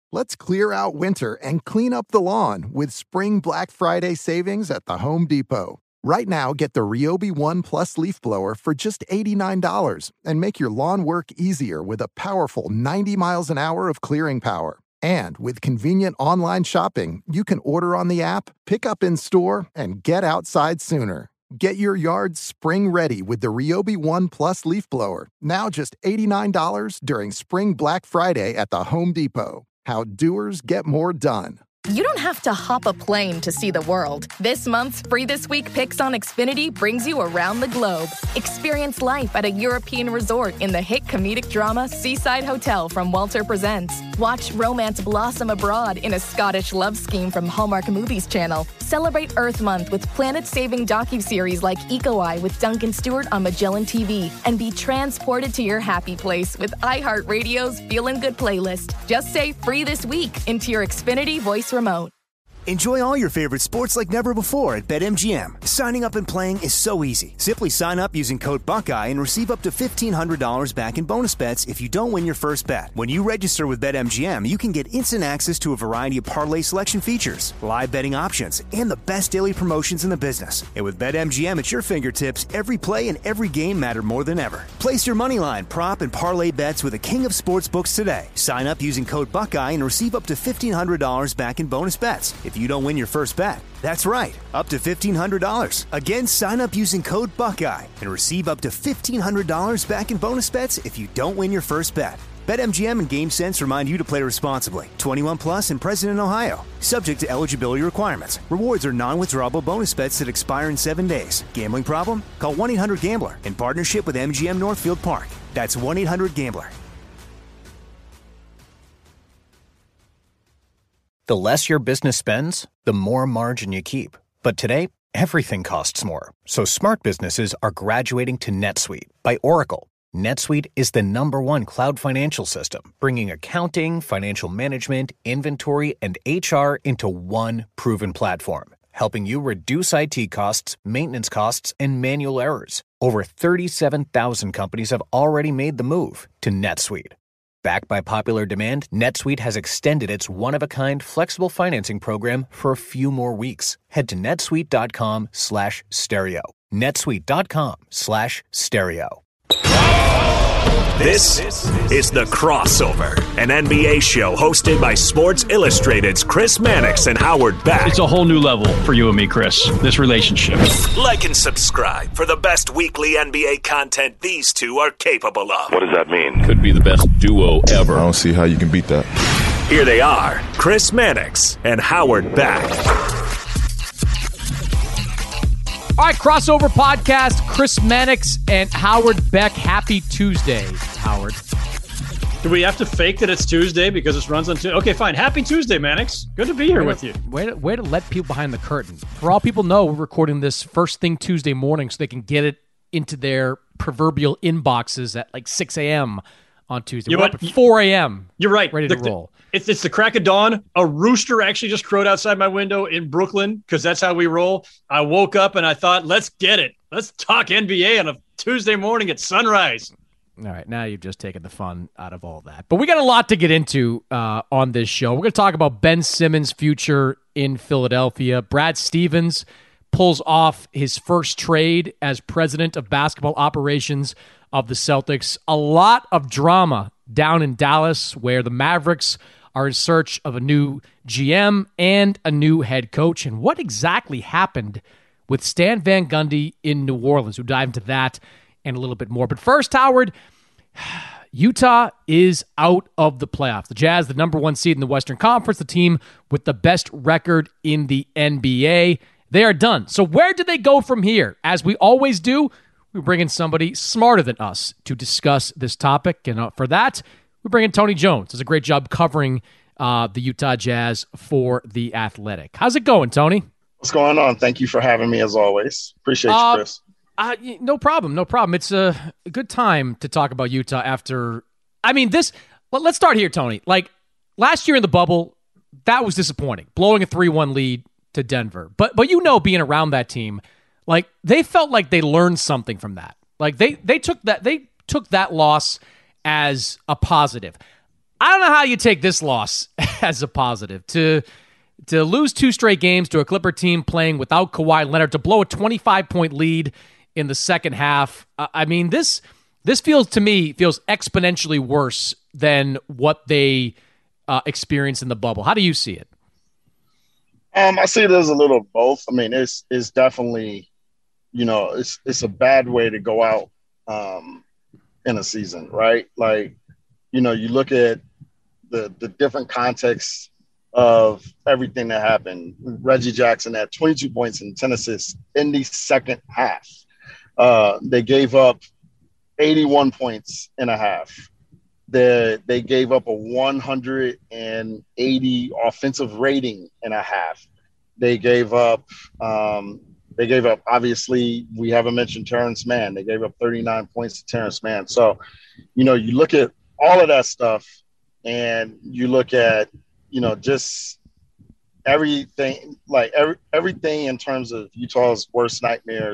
Let's clear out winter and clean up the lawn with Spring Black Friday savings at the Home Depot. Right now, get the Ryobi One Plus leaf blower for just $89 and make your lawn work easier with a powerful 90 miles an hour of clearing power. And with convenient online shopping, you can order on the app, pick up in store, and get outside sooner. Get your yard spring ready with the Ryobi One Plus leaf blower, now just $89 during Spring Black Friday at the Home Depot. How doers get more done. You don't have to hop a plane to see the world. This month's Free This Week Picks on Xfinity brings you around the globe. Experience life at a European resort in the hit comedic drama Seaside Hotel from Walter Presents. Watch romance blossom abroad in a Scottish love scheme from Hallmark Movies Channel. Celebrate Earth Month with planet-saving docuseries like Eco Eye with Duncan Stewart on Magellan TV. And be transported to your happy place with iHeartRadio's Feelin' Good playlist. Just say Free This Week into your Xfinity voice remote. Enjoy all your favorite sports like never before at BetMGM. Signing up and playing is so easy. Simply sign up using code Buckeye and receive up to $1,500 back in bonus bets if you don't win your first bet. When you register with BetMGM, you can get instant access to a variety of parlay selection features, live betting options, and the best daily promotions in the business. And with BetMGM at your fingertips, every play and every game matter more than ever. Place your moneyline, prop, and parlay bets with the king of sportsbooks today. Sign up using code Buckeye and receive up to $1,500 back in bonus bets if you don't win your first bet. That's right, up to $1,500. Again, sign up using code Buckeye and receive up to $1,500 back in bonus bets if you don't win your first bet. BetMGM and GameSense remind you to play responsibly. 21 plus and present in Ohio. Subject to eligibility requirements. Rewards are non-withdrawable bonus bets that expire in 7 days. Gambling problem? Call 1-800-GAMBLER in partnership with MGM Northfield Park. That's 1-800-GAMBLER. The less your business spends, the more margin you keep. But today, everything costs more. So smart businesses are graduating to NetSuite by Oracle. NetSuite is the #1 cloud financial system, bringing accounting, financial management, inventory, and HR into one proven platform, helping you reduce IT costs, maintenance costs, and manual errors. Over 37,000 companies have already made the move to NetSuite. Backed by popular demand, NetSuite has extended its one-of-a-kind flexible financing program for a few more weeks. Head to netsuite.com/stereo. netsuite.com/stereo. This is The Crossover, an NBA show hosted by Sports Illustrated's Chris Mannix and Howard Beck. It's a whole new level for you and me, Chris, this relationship. Like and subscribe for the best weekly NBA content these two are capable of. What does that mean? Could be the best duo ever. I don't see how you can beat that. Here they are, Chris Mannix and Howard Beck. All right, Crossover Podcast, Chris Mannix and Howard Beck. Happy Tuesday, Howard. Do we have to fake that it's Tuesday because it runs on Tuesday? Okay, fine. Happy Tuesday, Mannix. Good to be here with you. Way to let people behind the curtain. For all people know, we're recording this first thing Tuesday morning so they can get it into their proverbial inboxes at like 6 a.m. on Tuesday. We're up at 4 a.m. You're right. Ready to roll. It's the crack of dawn. A rooster actually just crowed outside my window in Brooklyn because that's how we roll. I woke up and I thought, let's get it. Let's talk NBA on a Tuesday morning at sunrise. All right, now you've just taken the fun out of all that. But we got a lot to get into on this show. We're going to talk about Ben Simmons' future in Philadelphia. Brad Stevens pulls off his first trade as president of basketball operations of the Celtics. A lot of drama down in Dallas where the Mavericks are in search of a new GM and a new head coach. And what exactly happened with Stan Van Gundy in New Orleans? We'll dive into that and a little bit more. But first, Howard, Utah is out of the playoffs. The Jazz, the #1 seed in the Western Conference, the team with the best record in the NBA. They are done. So where do they go from here? As we always do, we bring in somebody smarter than us to discuss this topic. And for that, we bring in Tony Jones. Does a great job covering the Utah Jazz for The Athletic. How's it going, Tony? What's going on? Thank you for having me as always. Appreciate you, Chris. No problem. It's a good time to talk about Utah after, let's start here, Tony. Like, last year in the bubble, that was disappointing, blowing a 3-1 lead to Denver. But being around that team, like, they felt like they learned something from that. Like, they took that loss as a positive. I don't know how you take this loss as a positive. To lose 2 straight games to a Clipper team playing without Kawhi Leonard, to blow a 25-point lead in the second half. I mean, this feels exponentially worse than what they experienced in the bubble. How do you see it? I see it as a little of both. I mean, it's definitely, it's a bad way to go out in a season, right? Like, you look at the different contexts of everything that happened. Reggie Jackson had 22 points and 10 assists in the second half. They gave up 81 points in a half. They gave up a 180 offensive rating in a half. They gave up, obviously, we haven't mentioned Terrence Mann. They gave up 39 points to Terrence Mann. So, you look at all of that stuff and you look at, just everything, like everything in terms of Utah's worst nightmare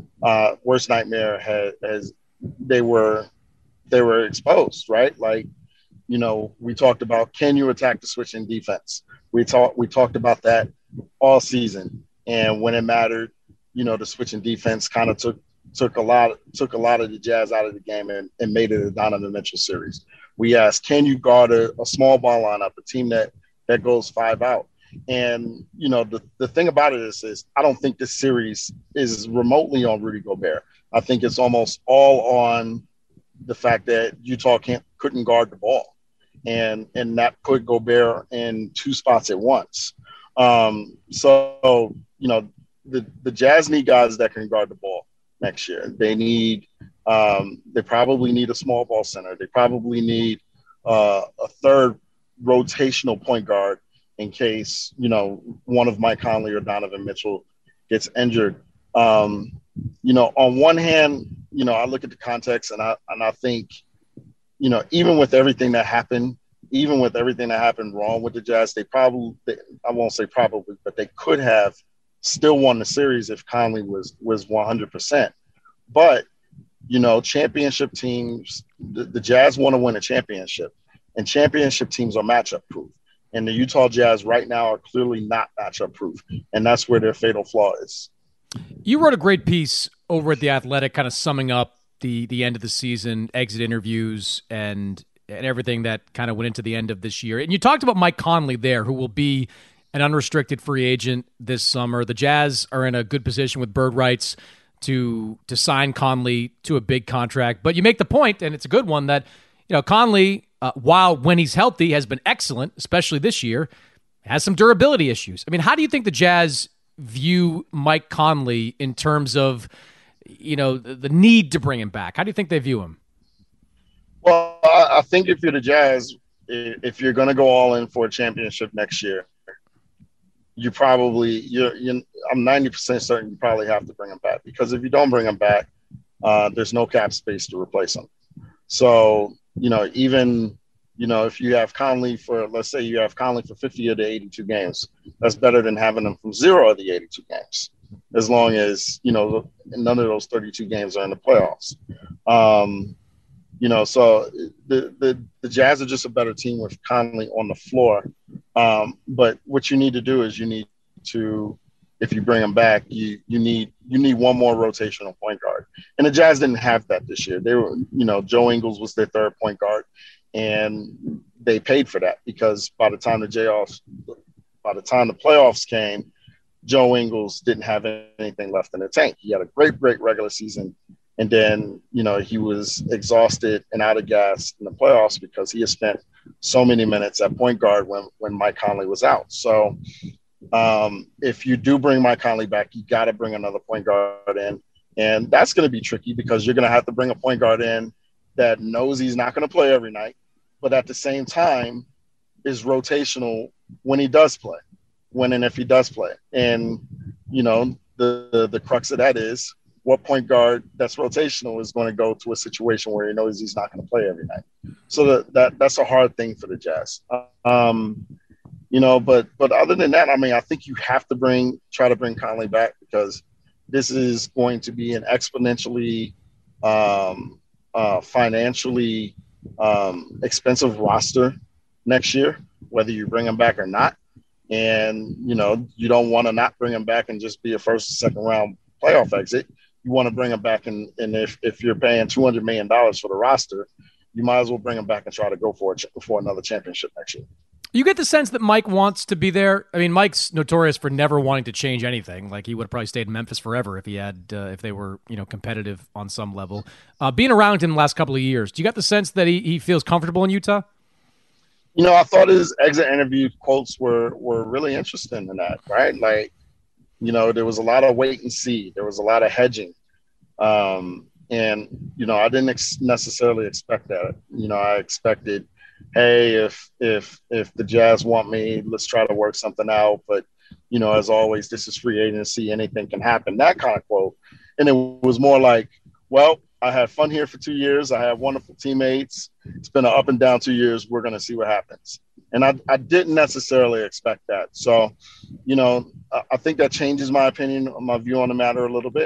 has they were exposed, right? Like, we talked about, can you attack the switching defense? We talked about that all season. And when it mattered, the switching defense kind of took a lot of the Jazz out of the game and made it a Donovan Mitchell series. We asked, can you guard a small ball lineup, a team that goes 5 out? And, the thing about it is I don't think this series is remotely on Rudy Gobert. I think it's almost all on the fact that Utah couldn't guard the ball, and that put Gobert in 2 spots at once. So the Jazz need guys that can guard the ball next year. They probably need a small ball center. They probably need a third rotational point guard in case one of Mike Conley or Donovan Mitchell gets injured. On one hand, I look at the context and I think, even with everything that happened wrong with the Jazz, I won't say probably, but they could have still won the series if Conley was 100%. But, championship teams, the Jazz want to win a championship, and championship teams are matchup proof. And the Utah Jazz right now are clearly not matchup proof. And that's where their fatal flaw is. You wrote a great piece over at The Athletic kind of summing up the end of the season, exit interviews, and everything that kind of went into the end of this year. And you talked about Mike Conley there, who will be an unrestricted free agent this summer. The Jazz are in a good position with bird rights to sign Conley to a big contract. But you make the point, and it's a good one, that Conley, while when he's healthy has been excellent, especially this year, has some durability issues. I mean, how do you think the Jazz view Mike Conley in terms of, the need to bring him back? How do you think they view him? Well, I think if you're the Jazz, if you're going to go all in for a championship next year, I'm 90% certain you probably have to bring him back, because if you don't bring him back, there's no cap space to replace him. So, even, if you have Conley let's say you have Conley for 50 of the 82 games, that's better than having him from 0 of the 82 games, as long as, none of those 32 games are in the playoffs. So the Jazz are just a better team with Conley on the floor. But what you need to do is if you bring him back, you need one more rotational point guard. And the Jazz didn't have that this year. They were, Joe Ingles was their third point guard, and they paid for that, because by the time the playoffs came, Joe Ingles didn't have anything left in the tank. He had a great regular season, and then, he was exhausted and out of gas in the playoffs because he had spent so many minutes at point guard when Mike Conley was out. So if you do bring Mike Conley back, you got to bring another point guard in. And that's going to be tricky, because you're going to have to bring a point guard in that knows he's not going to play every night, but at the same time is rotational when he does play, when and if he does play. And, the crux of that is, what point guard that's rotational is going to go to a situation where he knows he's not going to play every night. So that's a hard thing for the Jazz. But other than that, I mean, I think you have to try to bring Conley back, because this is going to be an exponentially financially expensive roster next year, whether you bring him back or not. And, you know, you don't want to not bring him back and just be a first or second round playoff exit. You want to bring him back. And if you're paying $200 million for the roster, you might as well bring him back and try to go for another championship next year. You get the sense that Mike wants to be there. I mean, Mike's notorious for never wanting to change anything. Like, he would have probably stayed in Memphis forever if he had, if they were, you know, competitive on some level. Being around him the last couple of years, do you get the sense that he feels comfortable in Utah? You know, I thought his exit interview quotes were really interesting in that, right? Like, you know, there was a lot of wait and see. There was a lot of hedging. And, you know, I didn't necessarily expect that. You know, I expected, hey, if the Jazz want me, let's try to work something out. But, you know, as always, this is free agency. Anything can happen, that kind of quote. And it was more like, well, I had fun here for 2 years. I have wonderful teammates. It's been an up and down 2 years. We're going to see what happens. And I didn't necessarily expect that. So, you know, I think that changes my opinion, my view on the matter a little bit.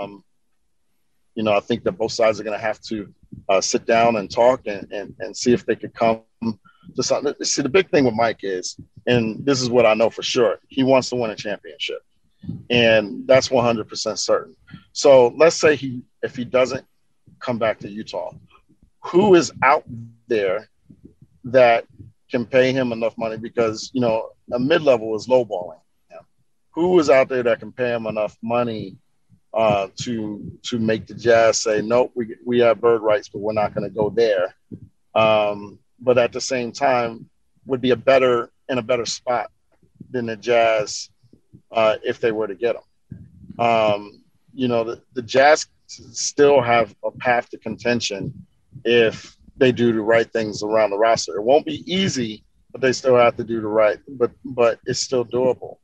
You know, I think that both sides are going to have to sit down and talk and see if they could come to something. See, the big thing with Mike is, and this is what I know for sure, he wants to win a championship. And that's 100% certain. So let's say if he doesn't come back to Utah, who is out there that can pay him enough money? Because, you know, a mid-level is lowballing him. Who is out there that can pay him enough money to make the Jazz say, nope, we have bird rights, but we're not going to go there. But at the same time, would be in a better spot than the Jazz if they were to get him. You know, the Jazz still have a path to contention if they do the right things around the roster. It won't be easy, but they still have to do the right, but it's still doable.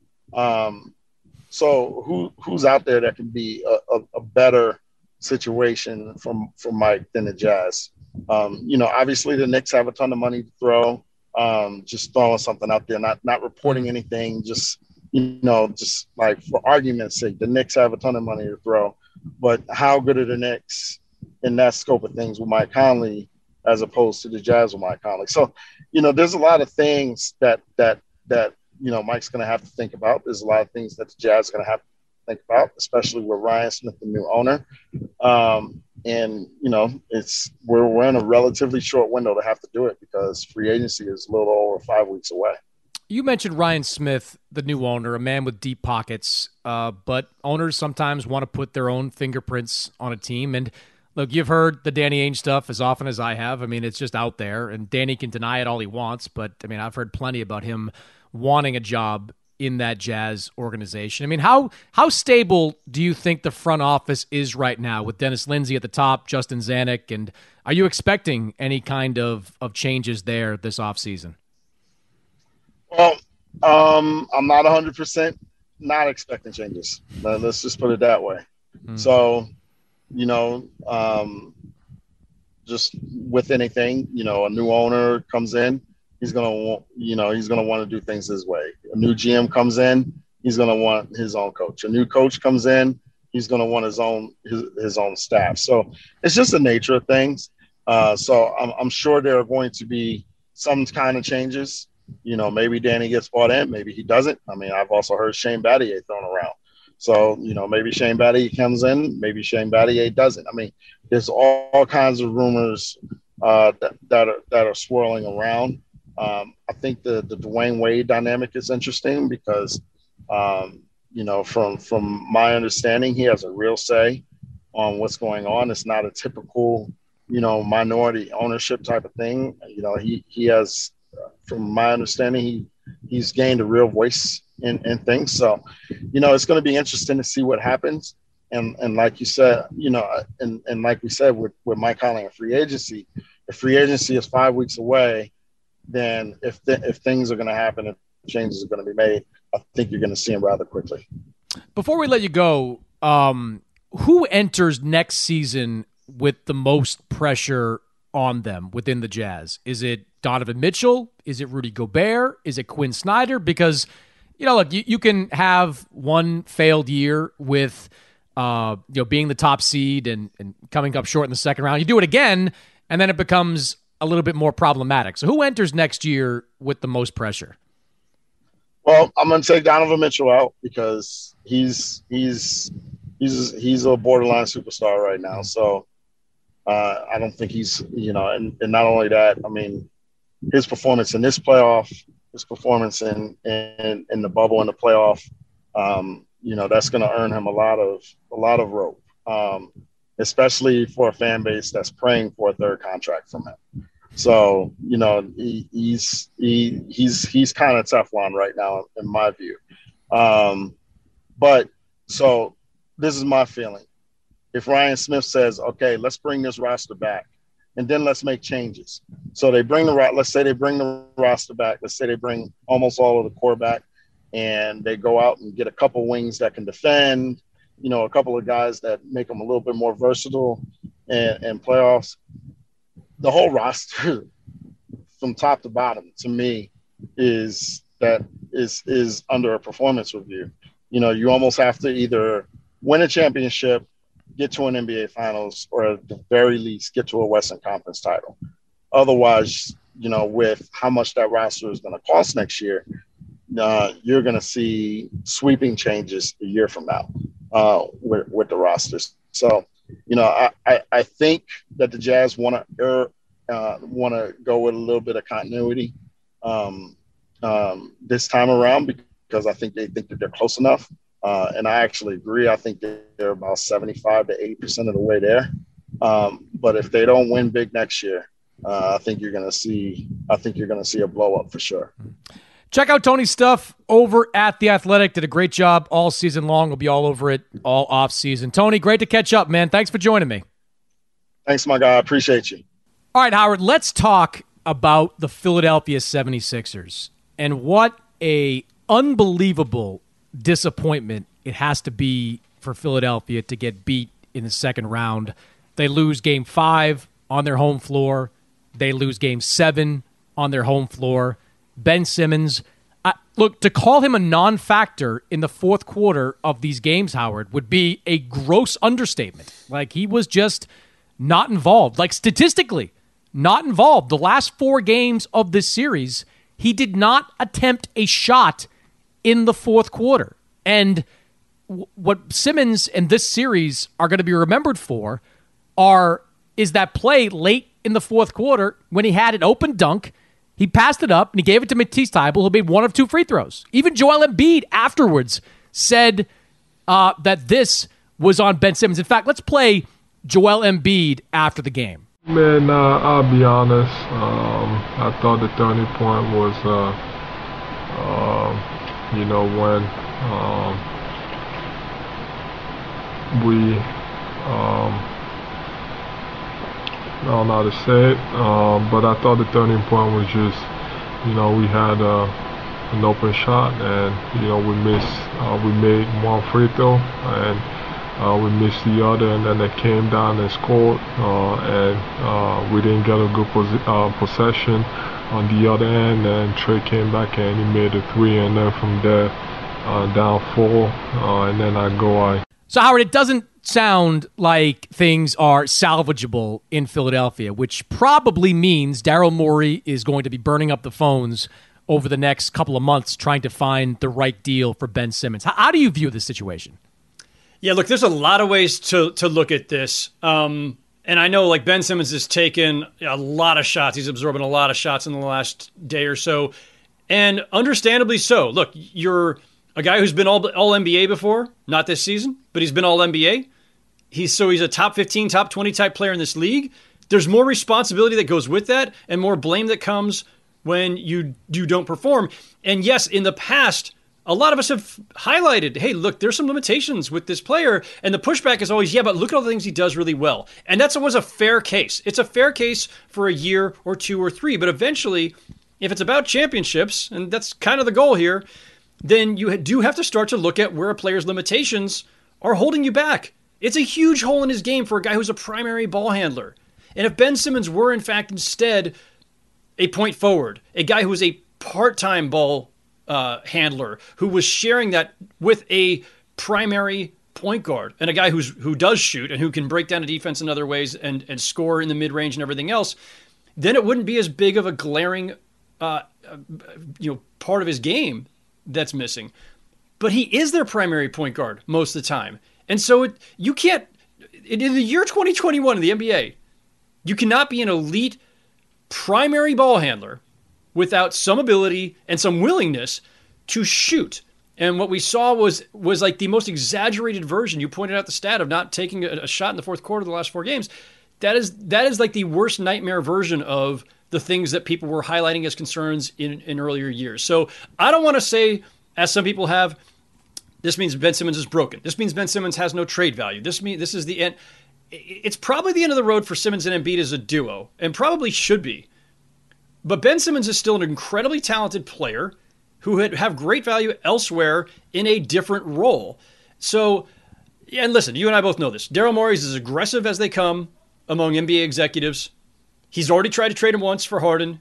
So who's out there that can be a better situation for Mike than the Jazz? You know, obviously the Knicks have a ton of money to throw. Just throwing something out there, not reporting anything, just, you know, just like for argument's sake, the Knicks have a ton of money to throw. But how good are the Knicks in that scope of things with Mike Conley as opposed to the Jazz with Mike Conley? So, you know, there's a lot of things that you know, Mike's going to have to think about. There's a lot of things that the Jazz are going to have to think about, especially with Ryan Smith, the new owner. And, you know, we're in a relatively short window to have to do it because free agency is a little over 5 weeks away. You mentioned Ryan Smith, the new owner, a man with deep pockets, but owners sometimes want to put their own fingerprints on a team. And look, you've heard the Danny Ainge stuff as often as I have. I mean, it's just out there, and Danny can deny it all he wants, but I mean, I've heard plenty about him wanting a job in that Jazz organization. I mean, how stable do you think the front office is right now with Dennis Lindsay at the top, Justin Zanuck, and are you expecting any kind of changes there this offseason? Well, I'm not 100% not expecting changes. Let's just put it that way. So, you know, just with anything, you know, a new owner comes in, he's going to want to do things his way. A new GM comes in, he's going to want his own coach. A new coach comes in, he's going to want his own staff. So it's just the nature of things. So I'm sure there are going to be some kind of changes. You know, maybe Danny gets bought in, maybe he doesn't. I mean, I've also heard Shane Battier thrown around. So, you know, maybe Shane Battier comes in, maybe Shane Battier doesn't. I mean, there's all kinds of rumors that are swirling around. I think the Dwayne Wade dynamic is interesting because, you know, from my understanding, he has a real say on what's going on. It's not a typical, you know, minority ownership type of thing. You know, he has, from my understanding, he's gained a real voice in things. So, you know, it's going to be interesting to see what happens. And like you said, you know, and like we said with Mike Conley and free agency, if free agency is 5 weeks away, then if things are going to happen, if changes are going to be made, I think you're going to see them rather quickly. Before we let you go, who enters next season with the most pressure on them within the Jazz? Is it Donovan Mitchell? Is it Rudy Gobert? Is it Quinn Snyder? Because, you know, look, you can have one failed year with, you know, being the top seed and coming up short in the second round. You do it again, and then it becomes a little bit more problematic. So who enters next year with the most pressure? Well, I'm going to take Donovan Mitchell out because he's a borderline superstar right now. So I don't think he's, and not only that, I mean, his performance in this playoff, his performance in the bubble and the playoff, that's going to earn him a lot of rope, especially for a fan base that's praying for a third contract from him. So, he's kind of Teflon right now, in my view. But so this is my feeling. If Ryan Smith says, okay, let's bring this roster back and then let's make changes. So let's say they bring the roster back. Let's say they bring almost all of the core back and they go out and get a couple wings that can defend, a couple of guys that make them a little bit more versatile in playoffs. The whole roster from top to bottom, to me, is under a performance review. You almost have to either win a championship, get to an NBA Finals, or at the very least get to a Western Conference title. Otherwise, with how much that roster is going to cost next year, you're going to see sweeping changes a year from now with the rosters. So, I think that the Jazz want to go with a little bit of continuity this time around because I think they think that they're close enough. And I actually agree. I think they're about 75 to 80% of the way there. But if they don't win big next year, I think you're going to see a blow up for sure. Check out Tony's stuff over at The Athletic. Did a great job all season long. We'll be all over it all off season. Tony, great to catch up, man. Thanks for joining me. Thanks, my guy. I appreciate you. All right, Howard, let's talk about the Philadelphia 76ers and what a unbelievable disappointment it has to be for Philadelphia to get beat in the second round. They lose Game 5 on their home floor. They lose Game 7 on their home floor. Ben Simmons, look, to call him a non-factor in the fourth quarter of these games, Howard, would be a gross understatement. Like, he was just not involved. Like, statistically, not involved. The last 4 games of this series, he did not attempt a shot in the fourth quarter. And what Simmons and this series are going to be remembered for is that play late in the fourth quarter when he had an open dunk. He passed it up, and he gave it to Matisse Thybulle, who made 1 of 2 free throws. Even Joel Embiid afterwards said that this was on Ben Simmons. In fact, let's play Joel Embiid after the game. Man, I'll be honest. I thought the turning point was, when we, I don't know how to say it, but I thought the turning point was just, we had an open shot and, we made 1 free throw and we missed the other, and then they came down and scored, and we didn't get a good possession on the other end, and Trey came back and he made a 3, and then from there down 4, and then So Howard, it doesn't sound like things are salvageable in Philadelphia, which probably means Daryl Morey is going to be burning up the phones over the next couple of months trying to find the right deal for Ben Simmons. How do you view this situation? Yeah, look, there's a lot of ways to look at this. And I know, like, Ben Simmons has taken a lot of shots. He's absorbing a lot of shots in the last day or so. And understandably so. Look, you're a guy who's been all NBA before, not this season, but he's been all NBA. He's a top 15, top 20 type player in this league. There's more responsibility that goes with that and more blame that comes when you don't perform. And yes, in the past, a lot of us have highlighted, hey, look, there's some limitations with this player. And the pushback is always, yeah, but look at all the things he does really well. And that's always a fair case. It's a fair case for a year or 2 or 3. But eventually, if it's about championships, and that's kind of the goal here, then you do have to start to look at where a player's limitations are holding you back. It's a huge hole in his game for a guy who's a primary ball handler. And if Ben Simmons were, in fact, instead a point forward, a guy who was a part-time ball handler, who was sharing that with a primary point guard, and a guy who does shoot and who can break down a defense in other ways and score in the mid-range and everything else, then it wouldn't be as big of a glaring, part of his game that's missing. But he is their primary point guard most of the time. And so you can't, in the year 2021 in the NBA, you cannot be an elite primary ball handler without some ability and some willingness to shoot. And what we saw was like the most exaggerated version. You pointed out the stat of not taking a shot in the fourth quarter of the last 4 games. That is like the worst nightmare version of the things that people were highlighting as concerns in earlier years. So I don't want to say, as some people have, this means Ben Simmons is broken. This means Ben Simmons has no trade value. This is the end. It's probably the end of the road for Simmons and Embiid as a duo, and probably should be. But Ben Simmons is still an incredibly talented player who have great value elsewhere in a different role. So, and listen, you and I both know this. Daryl Morey is as aggressive as they come among NBA executives. He's already tried to trade him once for Harden.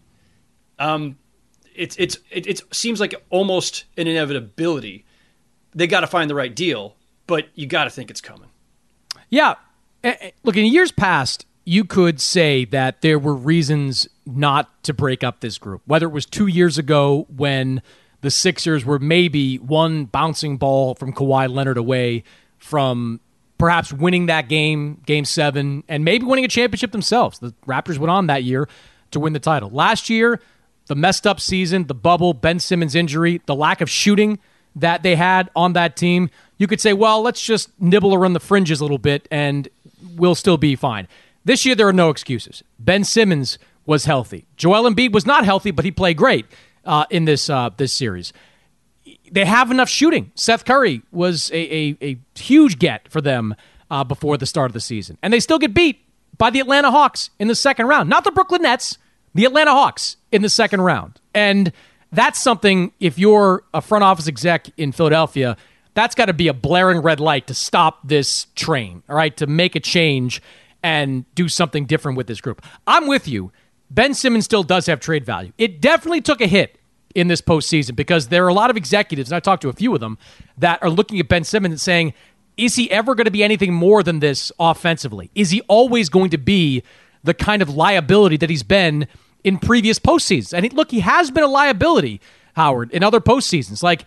It seems like almost an inevitability. They got to find the right deal, but you got to think it's coming. Yeah. Look, in years past, you could say that there were reasons not to break up this group, whether it was 2 years ago when the Sixers were maybe one bouncing ball from Kawhi Leonard away from perhaps winning that game, Game 7, and maybe winning a championship themselves. The Raptors went on that year to win the title. Last year, the messed up season, the bubble, Ben Simmons' injury, the lack of shooting that they had on that team, you could say, well, let's just nibble around the fringes a little bit and we'll still be fine. This year, there are no excuses. Ben Simmons was healthy. Joel Embiid was not healthy, but he played great in this series. They have enough shooting. Seth Curry was a huge get for them before the start of the season. And they still get beat by the Atlanta Hawks in the second round. Not the Brooklyn Nets, the Atlanta Hawks in the second round. And that's something, if you're a front office exec in Philadelphia, that's got to be a blaring red light to stop this train, all right, to make a change and do something different with this group. I'm with you. Ben Simmons still does have trade value. It definitely took a hit in this postseason because there are a lot of executives, and I talked to a few of them, that are looking at Ben Simmons and saying, is he ever going to be anything more than this offensively? Is he always going to be the kind of liability that he's been in previous postseasons? And look, he has been a liability, Howard, in other postseasons. Like,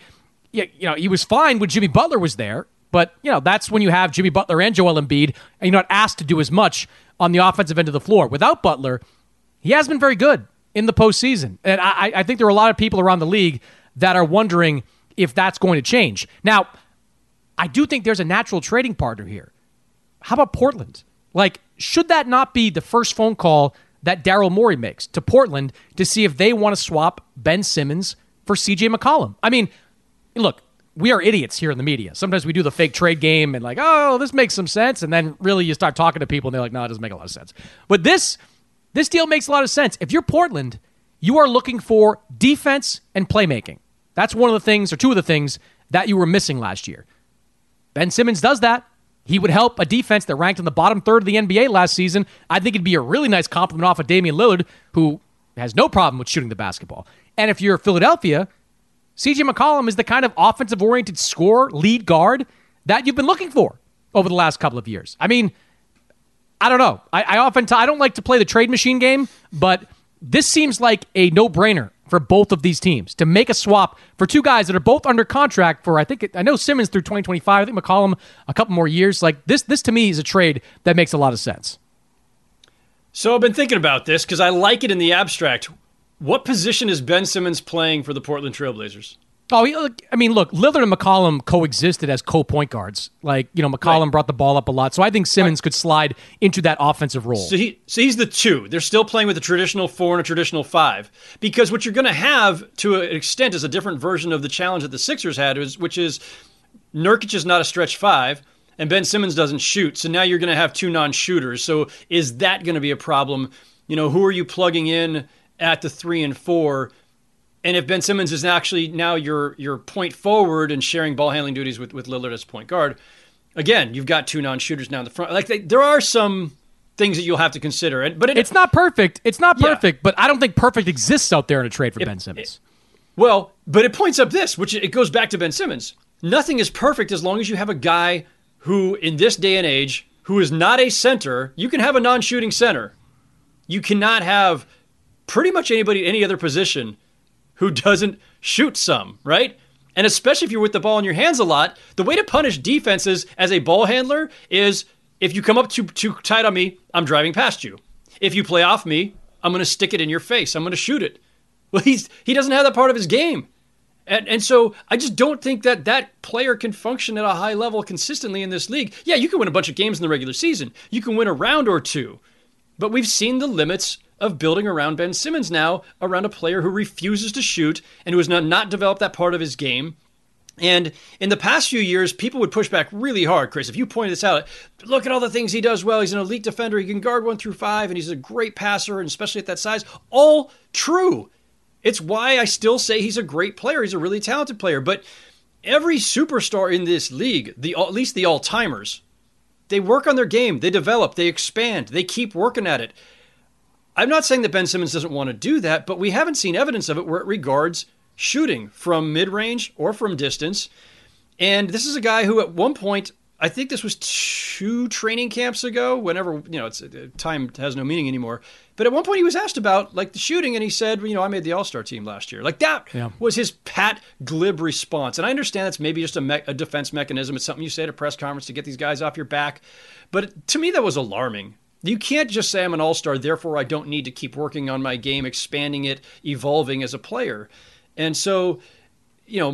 he was fine when Jimmy Butler was there, but that's when you have Jimmy Butler and Joel Embiid, and you're not asked to do as much on the offensive end of the floor. Without Butler, he has been very good in the postseason. And I think there are a lot of people around the league that are wondering if that's going to change. Now, I do think there's a natural trading partner here. How about Portland? Like, should that not be the first phone call that Daryl Morey makes to Portland to see if they want to swap Ben Simmons for CJ McCollum? I mean, look, we are idiots here in the media. Sometimes we do the fake trade game and like, oh, this makes some sense. And then really you start talking to people and they're like, no, it doesn't make a lot of sense. But this deal makes a lot of sense. If you're Portland, you are looking for defense and playmaking. That's one of the things, or two of the things, that you were missing last year. Ben Simmons does that. He would help a defense that ranked in the bottom third of the NBA last season. I think it'd be a really nice compliment off of Damian Lillard, who has no problem with shooting the basketball. And if you're Philadelphia, CJ McCollum is the kind of offensive-oriented scorer, lead guard that you've been looking for over the last couple of years. I mean, I don't know. I don't like to play the trade machine game, but this seems like a no-brainer for both of these teams to make a swap for two guys that are both under contract for, I know Simmons through 2025. I think McCollum a couple more years. Like this to me is a trade that makes a lot of sense. So I've been thinking about this because I like it in the abstract. What position is Ben Simmons playing for the Portland Trailblazers? Oh, look, Lillard and McCollum coexisted as co-point guards. Like, McCollum brought the ball up a lot, so I think Simmons could slide into that offensive role. So he's the 2. They're still playing with a traditional 4 and a traditional 5. Because what you're going to have, to an extent, is a different version of the challenge that the Sixers had, which is Nurkic is not a stretch 5, and Ben Simmons doesn't shoot. So now you're going to have 2 non-shooters. So is that going to be a problem? Who are you plugging in at the 3 and 4? And if Ben Simmons is actually now your point forward and sharing ball handling duties with Lillard as point guard, again, you've got 2 non-shooters now in the front. Like there are some things that you'll have to consider. But it's not perfect. It's not perfect, but I don't think perfect exists out there in a trade for Ben Simmons. But it points up this, which it goes back to Ben Simmons. Nothing is perfect as long as you have a guy who, in this day and age, who is not a center. You can have a non-shooting center. You cannot have pretty much anybody at any other position who doesn't shoot some, right? And especially if you're with the ball in your hands a lot, the way to punish defenses as a ball handler is if you come up too tight on me, I'm driving past you. If you play off me, I'm going to stick it in your face. I'm going to shoot it. Well, he doesn't have that part of his game. And so I just don't think that player can function at a high level consistently in this league. Yeah, you can win a bunch of games in the regular season. You can win a round or two. But we've seen the limits of building around Ben Simmons now, around a player who refuses to shoot and who has not developed that part of his game. And in the past few years, people would push back really hard, Chris. If you pointed this out, look at all the things he does well. He's an elite defender. He can guard 1 through 5, and he's a great passer, and especially at that size. All true. It's why I still say he's a great player. He's a really talented player. But every superstar in this league, at least the all-timers, they work on their game. They develop. They expand. They keep working at it. I'm not saying that Ben Simmons doesn't want to do that, but we haven't seen evidence of it where it regards shooting from mid-range or from distance. And this is a guy who at one point, I think this was 2 training camps ago, whenever, time has no meaning anymore. But at one point he was asked about the shooting, and he said, I made the All-Star team last year. That was his pat, glib response. And I understand that's maybe just a defense mechanism. It's something you say at a press conference to get these guys off your back. But to me, that was alarming. You can't just say I'm an all-star, therefore I don't need to keep working on my game, expanding it, evolving as a player. And so, there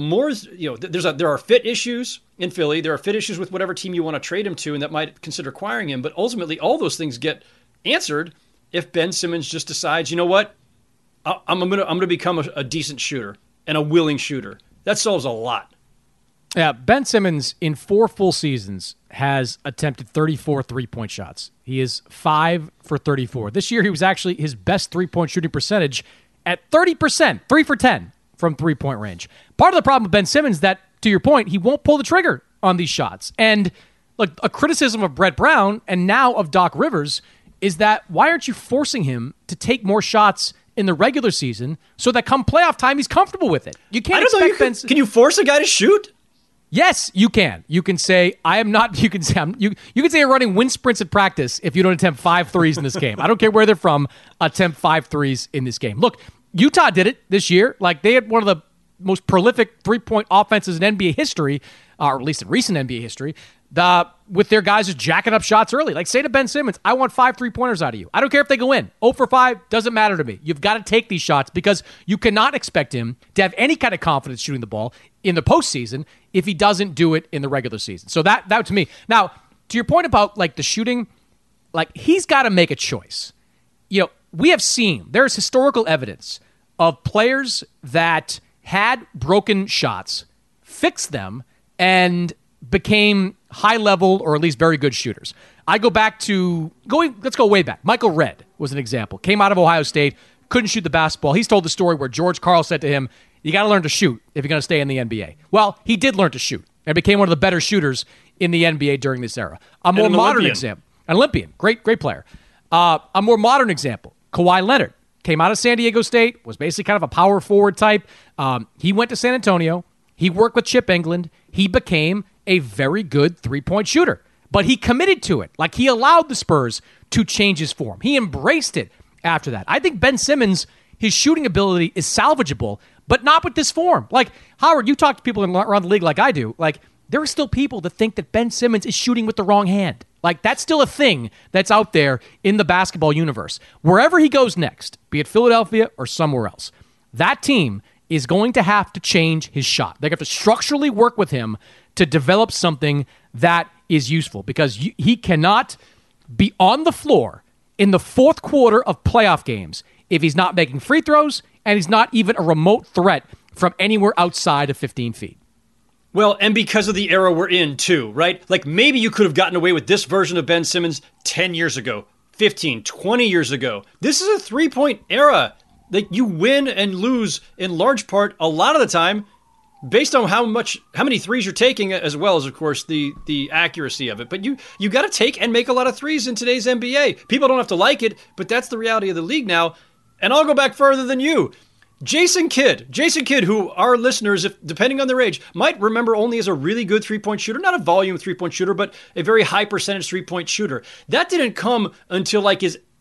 are fit issues in Philly. There are fit issues with whatever team you want to trade him to and that might consider acquiring him. But ultimately, all those things get answered if Ben Simmons just decides, you know what, I'm gonna become a decent shooter and a willing shooter. That solves a lot. Yeah, Ben Simmons in 4 full seasons has attempted 34 3-point shots. He is 5 for 34. This year, he was actually his best 3-point shooting percentage at 30%, 3 for 10 from 3-point range. Part of the problem with Ben Simmons that, to your point, he won't pull the trigger on these shots. And a criticism of Brett Brown and now of Doc Rivers is that why aren't you forcing him to take more shots in the regular season so that come playoff time, he's comfortable with it? You can't expect Ben Simmons. Can you force a guy to shoot? Yes, you can. You can say, I am not, you can say you're running wind sprints at practice if you don't attempt 5 threes in this game. I don't care where they're from, attempt 5 threes in this game. Look, Utah did it this year. They had one of the most prolific 3-point offenses in NBA history, or at least in recent NBA history, with their guys just jacking up shots early. Say to Ben Simmons, I want 5 3-pointers out of you. I don't care if they go in. 0 for 5, doesn't matter to me. You've got to take these shots because you cannot expect him to have any kind of confidence shooting the ball in the postseason if he doesn't do it in the regular season. So that to me. Now, to your point about the shooting, he's got to make a choice. We have seen, there's historical evidence of players that had broken shots, fixed them, and became high-level or at least very good shooters. I go back to, let's go way back. Michael Redd was an example. Came out of Ohio State, couldn't shoot the basketball. He's told the story where George Karl said to him, you got to learn to shoot if you're going to stay in the NBA. Well, he did learn to shoot and became one of the better shooters in the NBA during this era. A more modern example. An Olympian. Great player. A more modern example. Kawhi Leonard came out of San Diego State, was basically kind of a power forward type. He went to San Antonio. He worked with Chip England. He became a very good 3-point shooter. But he committed to it. He allowed the Spurs to change his form. He embraced it after that. I think Ben Simmons, his shooting ability is salvageable, but not with this form. Howard, you talk to people around the league like I do. There are still people that think that Ben Simmons is shooting with the wrong hand. That's still a thing that's out there in the basketball universe. Wherever he goes next, be it Philadelphia or somewhere else, that team is going to have to change his shot. They have to structurally work with him to develop something that is useful because he cannot be on the floor in the fourth quarter of playoff games if he's not making free throws and he's not even a remote threat from anywhere outside of 15 feet. Well, and because of the era we're in, too, right? Maybe you could have gotten away with this version of Ben Simmons 10 years ago, 15, 20 years ago. This is a 3-point era. You win and lose in large part a lot of the time based on how many threes you're taking, as well as, of course, the accuracy of it. But you got to take and make a lot of threes in today's NBA. People don't have to like it, but that's the reality of the league now. And I'll go back further than you. Jason Kidd, who our listeners, if depending on their age, might remember only as a really good 3-point shooter, not a volume 3-point shooter, but a very high percentage 3-point shooter. That didn't come until his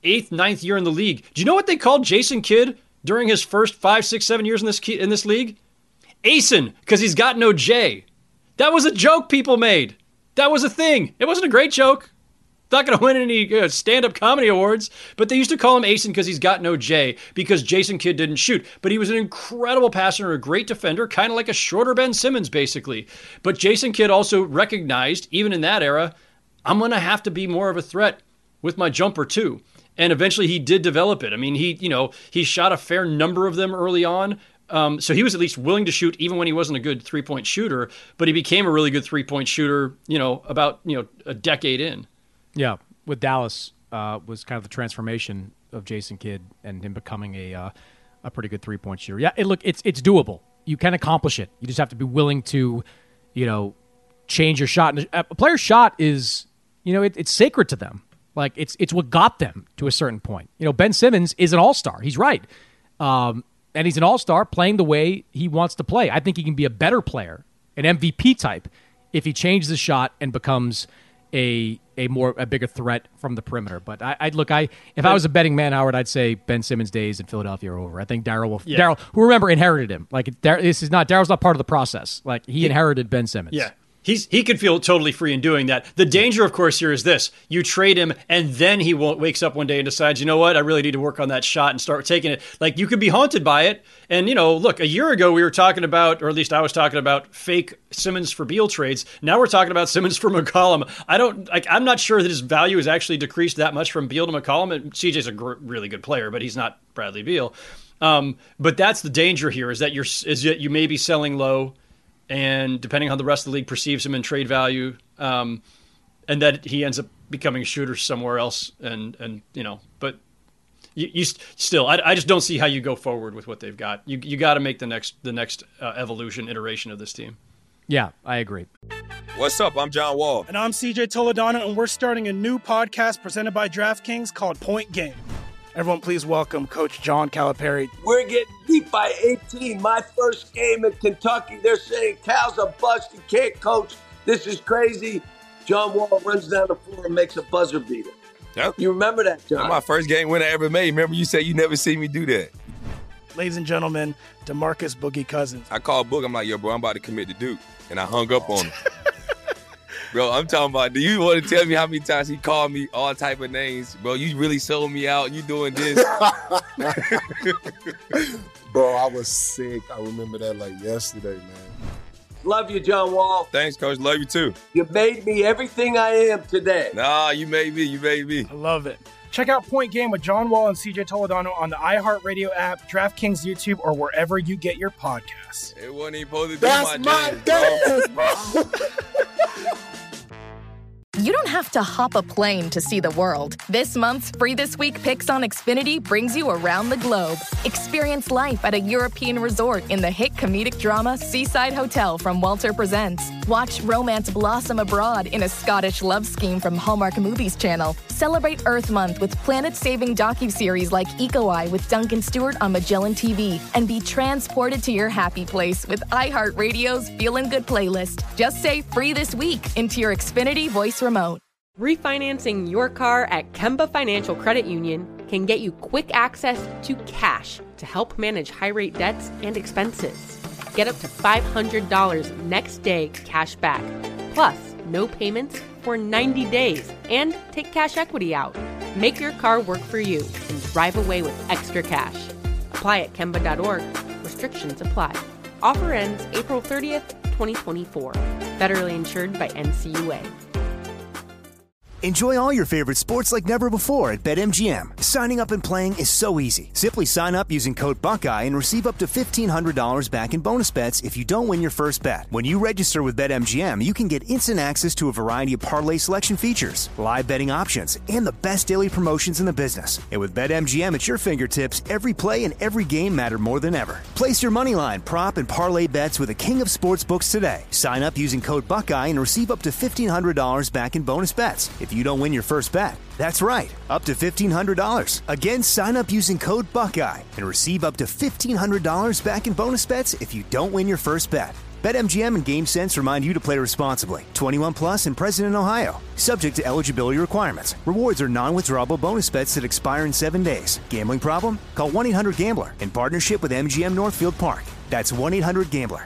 8th, 9th year in the league. Do you know what they called Jason Kidd during his first 5, 6, 7 years in this league? Asen, because he's got no J. That was a joke people made. That was a thing. It wasn't a great joke. Not going to win any stand-up comedy awards, but they used to call him Asen because he's got no J, because Jason Kidd didn't shoot. But he was an incredible passer and a great defender, kind of like a shorter Ben Simmons, basically. But Jason Kidd also recognized, even in that era, I'm going to have to be more of a threat with my jumper too. And eventually he did develop it. I mean, he shot a fair number of them early on. So he was at least willing to shoot even when he wasn't a good three-point shooter, but he became a really good three-point shooter, about a decade in. Yeah, with Dallas was kind of the transformation of Jason Kidd and him becoming a pretty good three-point shooter. Yeah, it's doable. You can accomplish it. You just have to be willing to, change your shot. And a player's shot is, it's sacred to them. Like it's what got them to a certain point. Ben Simmons is an all-star. He's right. And he's an all-star playing the way he wants to play. I think he can be a better player, an MVP type, if he changes his shot and becomes a bigger threat from the perimeter. But if I was a betting man, Howard, I'd say Ben Simmons' days in Philadelphia are over. I think Daryl, who remember inherited him. Daryl's not part of the process. Like he inherited Ben Simmons. Yeah. He could feel totally free in doing that. The danger, of course, here is this. You trade him, and then he wakes up one day and decides, you know what, I really need to work on that shot and start taking it. Like, you could be haunted by it. And, look, a year ago we were talking about, or at least I was talking about, fake Simmons for Beal trades. Now we're talking about Simmons for McCollum. I'm not sure that his value has actually decreased that much from Beal to McCollum. And CJ's a really good player, but he's not Bradley Beal. But that's the danger here, is that you may be selling low, and depending on how the rest of the league perceives him in trade value, and that he ends up becoming a shooter somewhere else, but you still, I just don't see how you go forward with what they've got. You got to make the next evolution iteration of this team. Yeah, I agree. What's up? I'm John Wall. And I'm CJ Toledano, and we're starting a new podcast presented by DraftKings called Point Game. Everyone, please welcome Coach John Calipari. We're getting beat by 18. My first game in Kentucky, they're saying Cal's a bust. He can't coach. This is crazy. John Wall runs down the floor and makes a buzzer beater. Yep. You remember that, John? That's my first game winner I ever made. Remember you said you never seen me do that. Ladies and gentlemen, DeMarcus Boogie Cousins. I called Boog. I'm like, yo, bro, I'm about to commit to Duke. And I hung up on him. Bro, I'm talking about, do you want to tell me how many times he called me all type of names? Bro, you really sold me out. You doing this. Bro, I was sick. I remember that like yesterday, man. Love you, John Wall. Thanks, Coach. Love you, too. You made me everything I am today. Nah, you made me. I love it. Check out Point Game with John Wall and CJ Toledano on the iHeartRadio app, DraftKings YouTube, or wherever you get your podcasts. It wasn't even supposed to be That's my dance, bro. You don't have to hop a plane to see the world. This month's Free This Week Picks on Xfinity brings you around the globe. Experience life at a European resort in the hit comedic drama Seaside Hotel from Walter Presents. Watch romance blossom abroad in a Scottish love scheme from Hallmark Movies Channel. Celebrate Earth Month with planet-saving docuseries like Eco Eye with Duncan Stewart on Magellan TV. And be transported to your happy place with iHeartRadio's Feelin' Good playlist. Just say Free This Week into your Xfinity voice remote. Refinancing your car at Kemba Financial Credit Union can get you quick access to cash to help manage high-rate debts and expenses. Get up to $500 next day cash back, plus no payments for 90 days, and take cash equity out. Make your car work for you and drive away with extra cash. Apply at Kemba.org. Restrictions apply. Offer ends April 30th, 2024. Federally insured by NCUA. Enjoy all your favorite sports like never before at BetMGM. Signing up and playing is so easy. Simply sign up using code Buckeye and receive up to $1,500 back in bonus bets if you don't win your first bet. When you register with BetMGM, you can get instant access to a variety of parlay selection features, live betting options, and the best daily promotions in the business. And with BetMGM at your fingertips, every play and every game matter more than ever. Place your moneyline, prop, and parlay bets with the king of sportsbooks today. Sign up using code Buckeye and receive up to $1,500 back in bonus bets if you don't win your first bet. That's right, up to $1,500. Again, sign up using code Buckeye and receive up to $1,500 back in bonus bets if you don't win your first bet. BetMGM and GameSense remind you to play responsibly. 21 plus and present in Ohio. Subject to eligibility requirements. Rewards are non-withdrawable bonus bets that expire in 7 days. Gambling problem? Call 1-800-GAMBLER in partnership with MGM Northfield Park. That's 1-800-GAMBLER.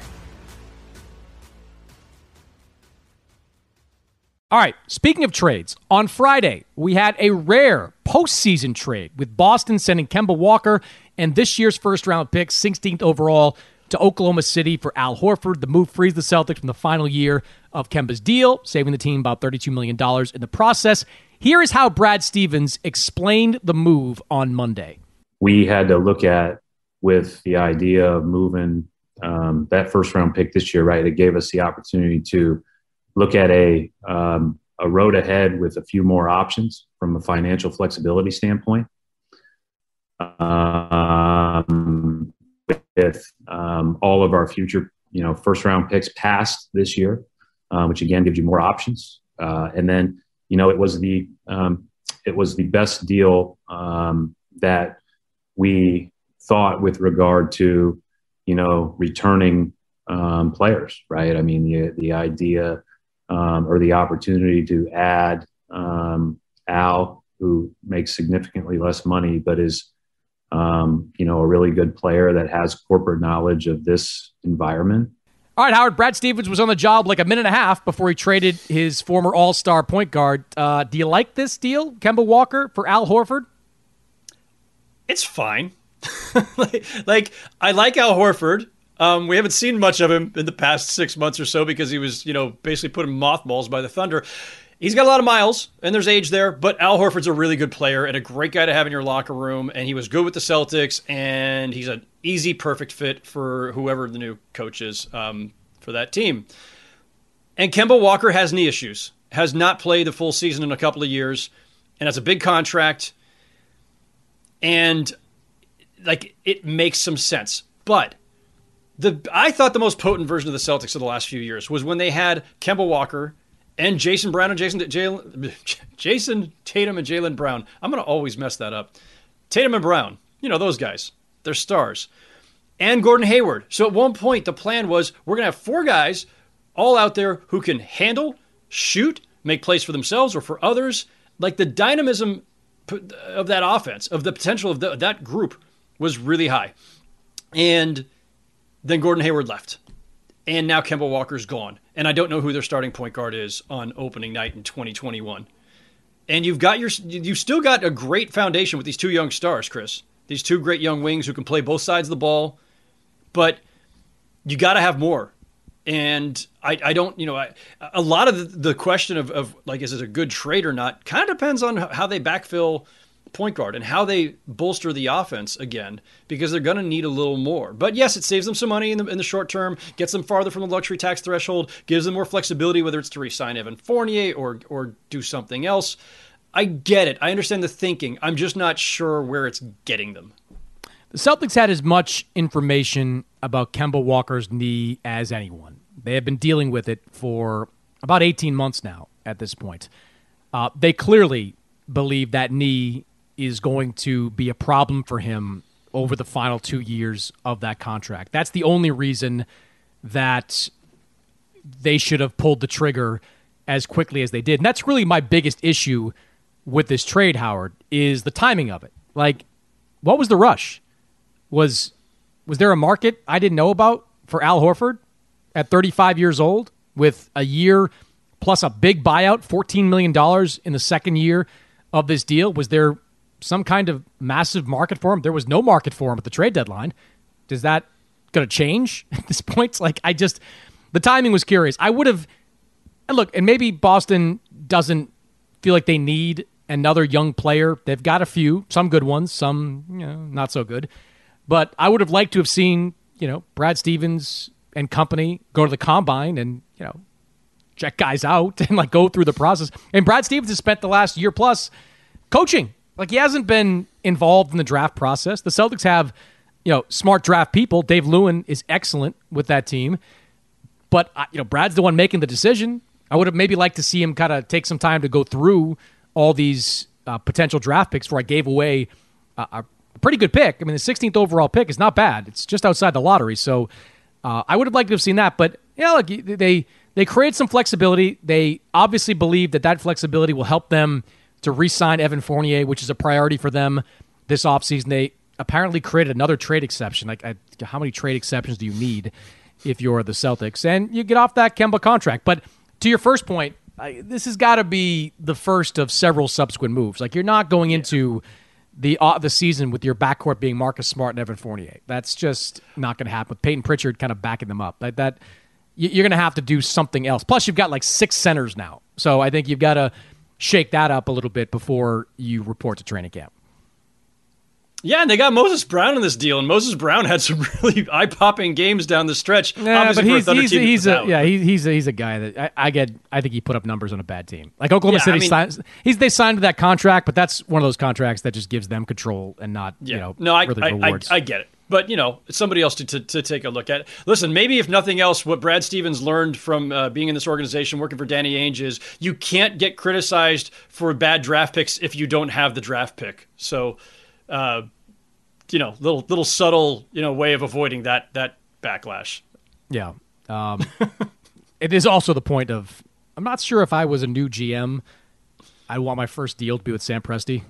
All right, speaking of trades, on Friday, we had a rare postseason trade with Boston sending Kemba Walker and this year's first-round pick, 16th overall, to Oklahoma City for Al Horford. The move frees the Celtics from the final year of Kemba's deal, saving the team about $32 million in the process. Here is how Brad Stevens explained the move on Monday. We had to look at, with the idea of moving that first-round pick this year, right, it gave us the opportunity to look at a road ahead with a few more options from a financial flexibility standpoint. With all of our future, first round picks past this year, which again gives you more options. And then, it was the best deal that we thought with regard to, returning players, right? I mean, the idea or the opportunity to add Al, who makes significantly less money, but is a really good player that has corporate knowledge of this environment. All right, Howard, Brad Stevens was on the job like a minute and a half before he traded his former all-star point guard. Do you like this deal, Kemba Walker, for Al Horford? It's fine. I like Al Horford. We haven't seen much of him in the past 6 months or so because he was, basically put in mothballs by the Thunder. He's got a lot of miles, and there's age there, but Al Horford's a really good player and a great guy to have in your locker room, and he was good with the Celtics, and he's an easy, perfect fit for whoever the new coach is for that team. And Kemba Walker has knee issues, has not played the full season in a couple of years, and has a big contract, and, it makes some sense. But I thought the most potent version of the Celtics of the last few years was when they had Kemba Walker and Jason Tatum and Jaylen Brown. I'm going to always mess that up. Tatum and Brown, those guys. They're stars. And Gordon Hayward. So at one point, the plan was we're going to have 4 guys all out there who can handle, shoot, make plays for themselves or for others. Like the dynamism of that offense, of the potential of that group was really high. And then Gordon Hayward left. And now Kemba Walker's gone. And I don't know who their starting point guard is on opening night in 2021. And you've still got a great foundation with these 2 young stars, Chris. These 2 great young wings who can play both sides of the ball. But you got to have more. And I don't, a lot of the question of is it a good trade or not kind of depends on how they backfill point guard and how they bolster the offense again, because they're going to need a little more. But yes, it saves them some money in the short term, gets them farther from the luxury tax threshold, gives them more flexibility, whether it's to re-sign Evan Fournier or do something else. I get it. I understand the thinking. I'm just not sure where it's getting them. The Celtics had as much information about Kemba Walker's knee as anyone. They have been dealing with it for about 18 months now at this point. They clearly believe that knee is going to be a problem for him over the final 2 years of that contract. That's the only reason that they should have pulled the trigger as quickly as they did. And that's really my biggest issue with this trade, Howard, is the timing of it. What was the rush? Was there a market I didn't know about for Al Horford at 35 years old with a year plus a big buyout, $14 million in the second year of this deal? Was there some kind of massive market for him? There was no market for him at the trade deadline. Is that going to change at this point? The timing was curious. I would have, and maybe Boston doesn't feel like they need another young player. They've got a few, some good ones, some not so good. But I would have liked to have seen, Brad Stevens and company go to the combine and, check guys out and go through the process. And Brad Stevens has spent the last year plus coaching. He hasn't been involved in the draft process. The Celtics have, smart draft people. Dave Lewin is excellent with that team. But, Brad's the one making the decision. I would have maybe liked to see him kind of take some time to go through all these potential draft picks before I gave away a pretty good pick. I mean, the 16th overall pick is not bad. It's just outside the lottery. So I would have liked to have seen that, but look, they created some flexibility. They obviously believe that flexibility will help them to re-sign Evan Fournier, which is a priority for them this offseason. They apparently created another trade exception. How many trade exceptions do you need if you're the Celtics? And you get off that Kemba contract. But to your first point, this has got to be the first of several subsequent moves. You're not going into the season with your backcourt being Marcus Smart and Evan Fournier. That's just not going to happen. With Peyton Pritchard kind of backing them up. You're going to have to do something else. Plus, you've got 6 centers now. So I think you've got to shake that up a little bit before you report to training camp. Yeah, and they got Moses Brown in this deal, and Moses Brown had some really eye-popping games down the stretch. Yeah, but he's a guy that I think he put up numbers on a bad team. Oklahoma City, they signed that contract, but that's one of those contracts that just gives them control and not really rewards. I get it. But, it's somebody else to take a look at. Listen, maybe if nothing else, what Brad Stevens learned from being in this organization, working for Danny Ainge, is you can't get criticized for bad draft picks if you don't have the draft pick. So, little subtle, way of avoiding that backlash. Yeah. It is also the point of, I'm not sure if I was a new GM, I'd want my first deal to be with Sam Presti.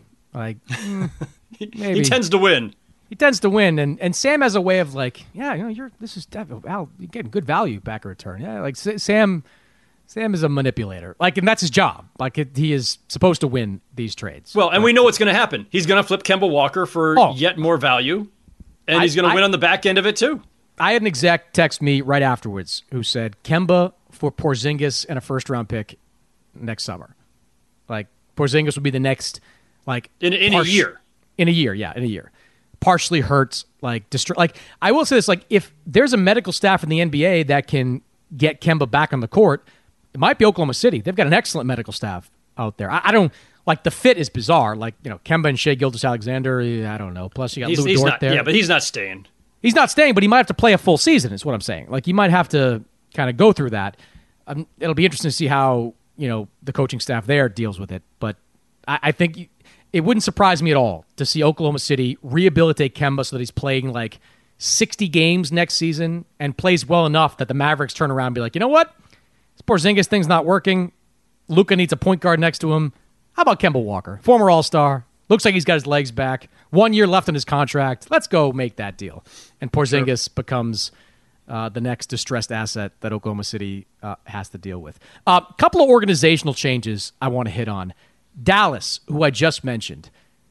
Maybe. He tends to win. He tends to win, and Sam has a way of you're getting good value back in return. Yeah, Sam is a manipulator. And that's his job. He is supposed to win these trades. Well, and we know what's going to happen. He's going to flip Kemba Walker for yet more value, and he's going to win on the back end of it too. I had an exec text me right afterwards who said Kemba for Porzingis and a first-round pick next summer. Porzingis would be the next in a year. In a year. Partially hurt, I will say this, if there's a medical staff in the NBA that can get Kemba back on the court, it might be Oklahoma City. They've got an excellent medical staff out there. I don't, the fit is bizarre. Kemba and Shai Gilgeous-Alexander, I don't know. Plus you got Lou Dort there. Yeah, but he's not staying. He's not staying, but he might have to play a full season is what I'm saying. He might have to kind of go through that. It'll be interesting to see how, the coaching staff there deals with it. But I think it wouldn't surprise me at all to see Oklahoma City rehabilitate Kemba so that he's playing 60 games next season and plays well enough that the Mavericks turn around and be like, you know what? This Porzingis thing's not working. Luka needs a point guard next to him. How about Kemba Walker? Former All-Star. Looks like he's got his legs back. 1 year left on his contract. Let's go make that deal. And Porzingis becomes the next distressed asset that Oklahoma City has to deal with. A couple of organizational changes I want to hit on. Dallas, who I just mentioned.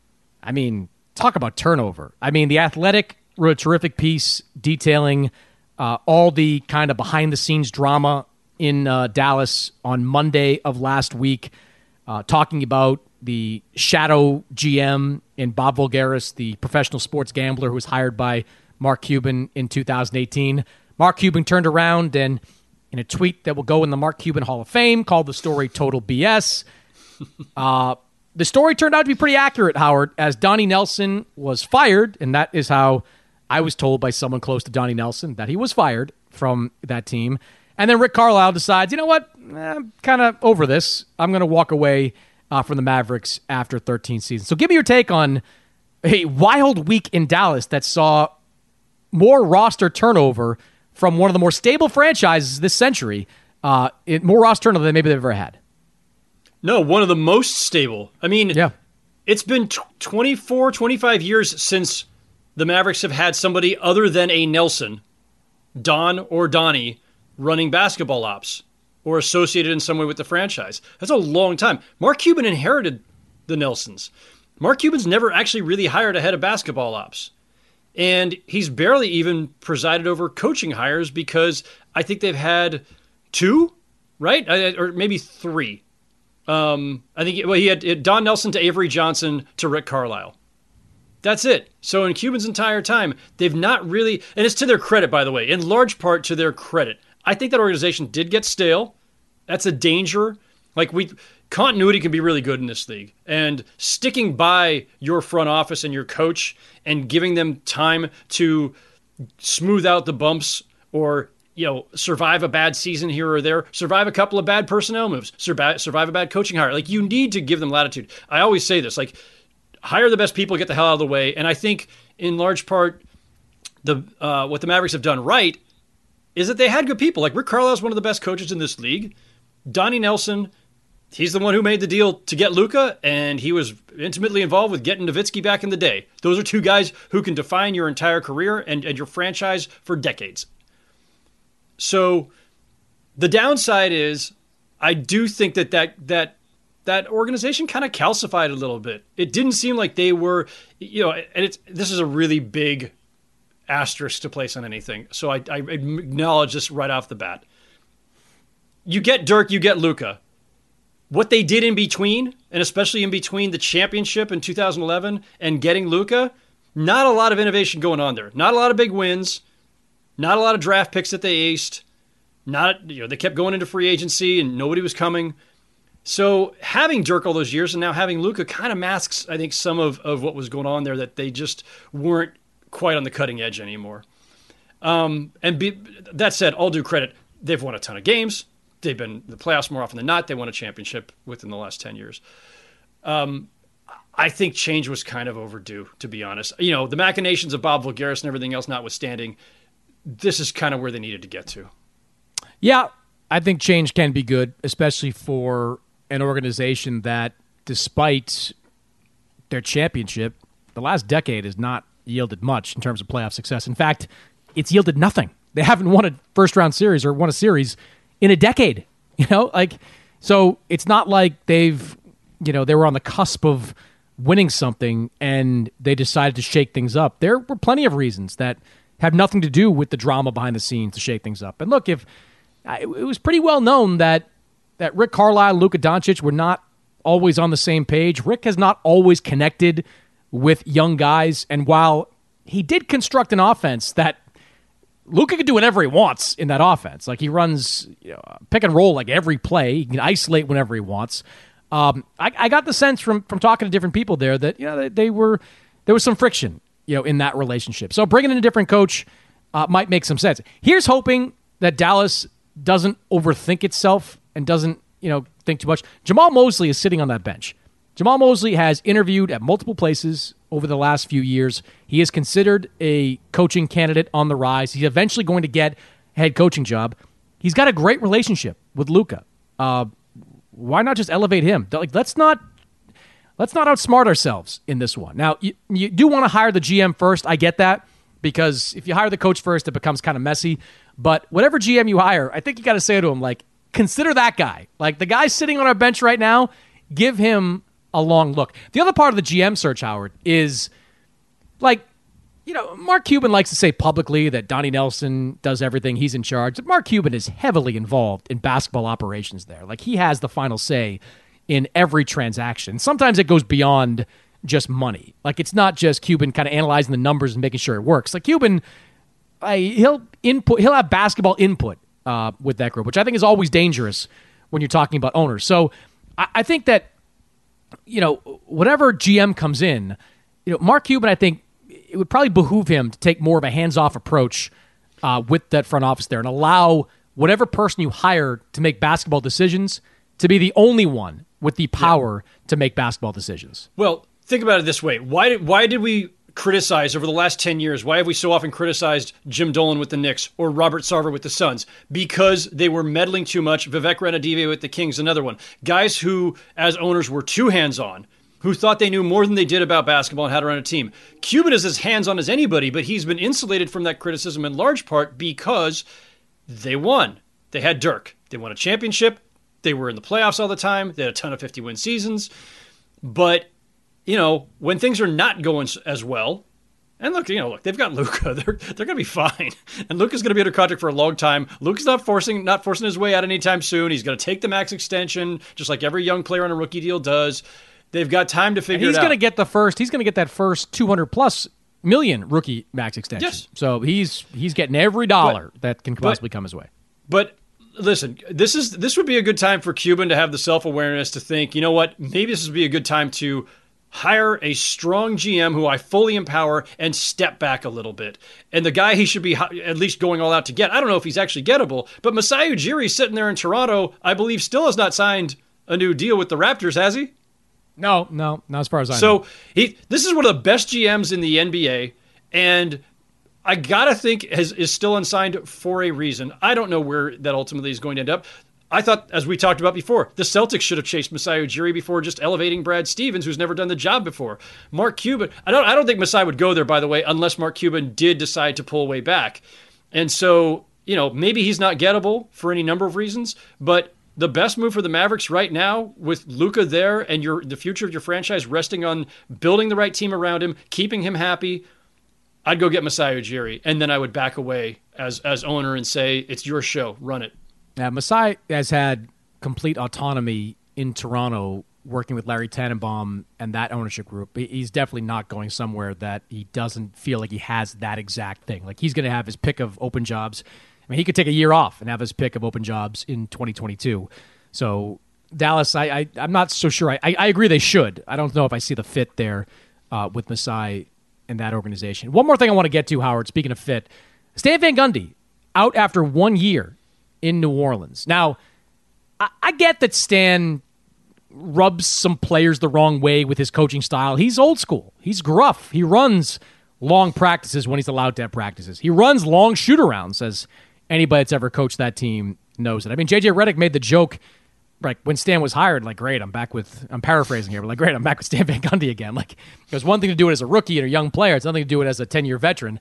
Talk about turnover. The Athletic wrote a terrific piece detailing all the kind of behind-the-scenes drama in Dallas on Monday of last week, talking about the shadow GM in Bob Voulgaris, the professional sports gambler who was hired by Mark Cuban in 2018. Mark Cuban turned around and, in a tweet that will go in the Mark Cuban Hall of Fame, called the story Total BS. The story turned out to be pretty accurate, Howard, as Donnie Nelson was fired, and that is how I was told by someone close to Donnie Nelson that he was fired from that team. And then Rick Carlisle decides, you know what, I'm kind of over this. I'm going to walk away from the Mavericks after 13 seasons. So give me your take on a wild week in Dallas that saw more roster turnover from one of the more stable franchises this century, more roster turnover than maybe they've ever had. No, one of the most stable. It's been 24, 25 years since the Mavericks have had somebody other than a Nelson, Don or Donnie, running basketball ops or associated in some way with the franchise. That's a long time. Mark Cuban inherited the Nelsons. Mark Cuban's never actually really hired a head of basketball ops. And he's barely even presided over coaching hires because I think they've had 2, right? Or maybe 3. I think he had Don Nelson to Avery Johnson to Rick Carlisle. That's it. So in Cuban's entire time, they've not really, and it's to their credit, by the way, in large part to their credit. I think that organization did get stale. That's a danger. Continuity can be really good in this league, and sticking by your front office and your coach and giving them time to smooth out the bumps or survive a bad season here or there, survive a couple of bad personnel moves, survive a bad coaching hire. You need to give them latitude. I always say this, hire the best people, get the hell out of the way. And I think in large part, what the Mavericks have done right is that they had good people. Like Rick Carlisle's one of the best coaches in this league. Donnie Nelson, he's the one who made the deal to get Luka, and he was intimately involved with getting Nowitzki back in the day. Those are two guys who can define your entire career and your franchise for decades. So the downside is I do think that organization kind of calcified a little bit. It didn't seem like they were, and this is a really big asterisk to place on anything. So I acknowledge this right off the bat. You get Dirk, you get Luka. What they did in between, and especially in between the championship in 2011 and getting Luka, not a lot of innovation going on there. Not a lot of big wins. Not a lot of draft picks that they aced. They kept going into free agency and nobody was coming. So having Dirk all those years and now having Luka kind of masks, I think, some of what was going on there, that they just weren't quite on the cutting edge anymore. That said, all due credit, they've won a ton of games. They've been in the playoffs more often than not. They won a championship within the last 10 years. I think change was kind of overdue, to be honest. The machinations of Bob Voulgaris and everything else notwithstanding, this is kind of where they needed to get to. Yeah, I think change can be good, especially for an organization that, despite their championship, the last decade has not yielded much in terms of playoff success. In fact, it's yielded nothing. They haven't won a first-round series or won a series in a decade. So it's not like they were on the cusp of winning something and they decided to shake things up. There were plenty of reasons that have nothing to do with the drama behind the scenes to shake things up. And look, it was pretty well known that Rick Carlisle and Luka Doncic were not always on the same page. Rick has not always connected with young guys, and while he did construct an offense that Luka can do whatever he wants in that offense. Like, he runs pick and roll like every play. He can isolate whenever he wants. I got the sense from talking to different people there that there was some friction in that relationship. So bringing in a different coach might make some sense. Here's hoping that Dallas doesn't overthink itself and doesn't think too much. Jamal Mosley is sitting on that bench. Jamal Mosley has interviewed at multiple places over the last few years. He is considered a coaching candidate on the rise. He's eventually going to get a head coaching job. He's got a great relationship with Luka. Why not just elevate him? Let's not outsmart ourselves in this one. Now, you do want to hire the GM first. I get that, because if you hire the coach first, it becomes kind of messy. But whatever GM you hire, I think you got to say to him, consider that guy. The guy sitting on our bench right now, give him a long look. The other part of the GM search, Howard, is Mark Cuban likes to say publicly that Donnie Nelson does everything. He's in charge. Mark Cuban is heavily involved in basketball operations there. He has the final say in every transaction. Sometimes it goes beyond just money. It's not just Cuban kind of analyzing the numbers and making sure it works. Cuban, he'll have basketball input with that group, which I think is always dangerous when you're talking about owners. So I think that whatever GM comes in, Mark Cuban, I think it would probably behoove him to take more of a hands-off approach with that front office there and allow whatever person you hire to make basketball decisions to be the only one with the power to make basketball decisions. Well, think about it this way. Why did we criticize over the last 10 years? Why have we so often criticized Jim Dolan with the Knicks or Robert Sarver with the Suns? Because they were meddling too much. Vivek Ranadive with the Kings, another one. Guys who, as owners, were too hands-on, who thought they knew more than they did about basketball and how to run a team. Cuban is as hands-on as anybody, but he's been insulated from that criticism in large part because they won. They had Dirk. They won a championship. They were in the playoffs all the time. They had a ton of 50-win seasons. But when things are not going as well, and look, they've got Luka. They're going to be fine. And Luka's going to be under contract for a long time. Luka's not forcing his way out anytime soon. He's going to take the max extension, just like every young player on a rookie deal does. They've got time to figure it out. He's going to get that first $200+ million rookie max extension. Yes. So he's getting every dollar that can possibly come his way. But listen, this would be a good time for Cuban to have the self-awareness to think, you know what, maybe this would be a good time to hire a strong GM who I fully empower and step back a little bit. And the guy he should be at least going all out to get, I don't know if he's actually gettable, but Masai Ujiri sitting there in Toronto, I believe still has not signed a new deal with the Raptors, has he? No, not as far as I know. So this is one of the best GMs in the NBA, and I gotta think is still unsigned for a reason. I don't know where that ultimately is going to end up. I thought, as we talked about before, the Celtics should have chased Masai Ujiri before just elevating Brad Stevens, who's never done the job before. Mark Cuban, I don't think Masai would go there, by the way, unless Mark Cuban did decide to pull way back. And so, maybe he's not gettable for any number of reasons, but the best move for the Mavericks right now, with Luka there and the future of your franchise resting on building the right team around him, keeping him happy, I'd go get Masai Ujiri, and then I would back away as owner and say, it's your show, run it. Yeah, Masai has had complete autonomy in Toronto working with Larry Tannenbaum and that ownership group. He's definitely not going somewhere that he doesn't feel like he has that exact thing. Like, he's going to have his pick of open jobs. I mean, he could take a year off and have his pick of open jobs in 2022. So Dallas, I'm not so sure. I agree they should. I don't know if I see the fit there with Masai and that organization. One more thing I want to get to, Howard, speaking of fit. Stan Van Gundy out after 1 year in New Orleans. Now, I get that Stan rubs some players the wrong way with his coaching style. He's old school. He's gruff. He runs long practices when he's allowed to have practices. He runs long shoot-arounds, as anybody that's ever coached that team knows it. I mean, J.J. Redick made the joke, like, when Stan was hired, like, great, I'm paraphrasing here, but like, great, I'm back with Stan Van Gundy again. Like, it was one thing to do it as a rookie and a young player. It's nothing to do it as a 10-year veteran.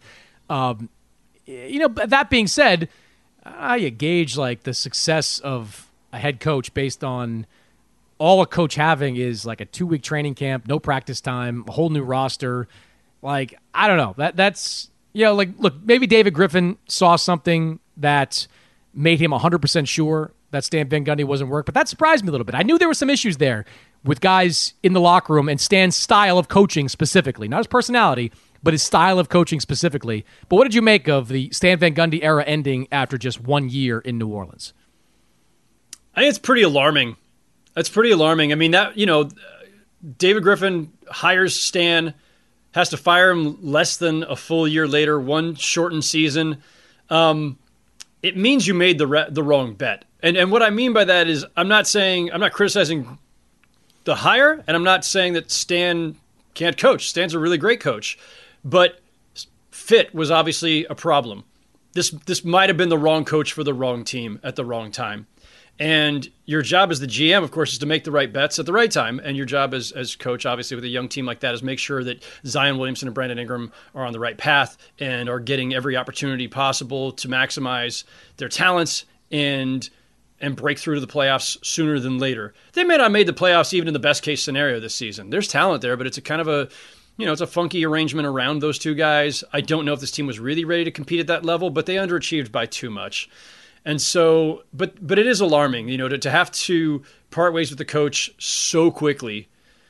That being said, you gauge like the success of a head coach based on all a coach having is like a 2-week training camp, no practice time, a whole new roster. Like, I don't know. That's like, look, maybe David Griffin saw something that made him 100% sure that Stan Van Gundy wasn't work, but that surprised me a little bit. I knew there were some issues there with guys in the locker room and Stan's style of coaching specifically, not his personality, but his style of coaching specifically. But what did you make of the Stan Van Gundy era ending after just 1 year in New Orleans? I think it's pretty alarming. That's pretty alarming. I mean, David Griffin hires Stan, has to fire him less than a full year later, one shortened season. It means you made the wrong bet. And what I mean by that is I'm not criticizing the hire, and I'm not saying that Stan can't coach. Stan's a really great coach. But fit was obviously a problem. This might have been the wrong coach for the wrong team at the wrong time. And your job as the GM, of course, is to make the right bets at the right time. And your job as coach, obviously, with a young team like that, is make sure that Zion Williamson and Brandon Ingram are on the right path and are getting every opportunity possible to maximize their talents and break through to the playoffs sooner than later. They may not have made the playoffs even in the best case scenario this season. There's talent there, but it's a kind of a it's a funky arrangement around those two guys. I don't know if this team was really ready to compete at that level, but they underachieved by too much. And so, but it is alarming, to have to part ways with the coach so quickly.